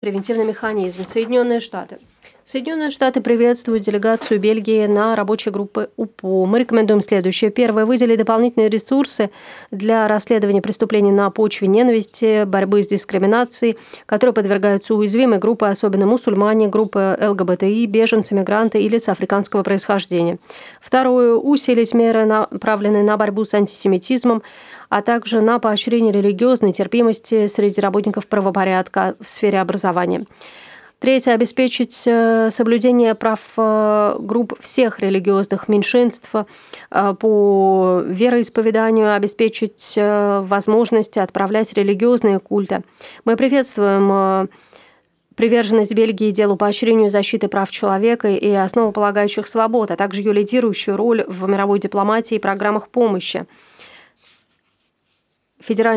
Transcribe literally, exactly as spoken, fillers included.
Превентивный механизм. Соединенные Штаты. Соединенные Штаты приветствуют делегацию Бельгии на рабочей группе УПО. Мы рекомендуем следующее. Первое. Выделить дополнительные ресурсы для расследования преступлений на почве ненависти, борьбы с дискриминацией, которые подвергаются уязвимой группы, особенно мусульмане, группы ЛГБТИ, беженцы, мигранты и лица африканского происхождения. Второе. Усилить меры, направленные на борьбу с антисемитизмом, а также на поощрение религиозной терпимости среди работников правопорядка в сфере образования. Третье. Обеспечить соблюдение прав групп всех религиозных меньшинств по вероисповеданию, обеспечить возможность отправлять религиозные культы. Мы приветствуем приверженность Бельгии делу поощрению защиты прав человека и основополагающих свобод, а также ее лидирующую роль в мировой дипломатии и программах помощи. Федеральный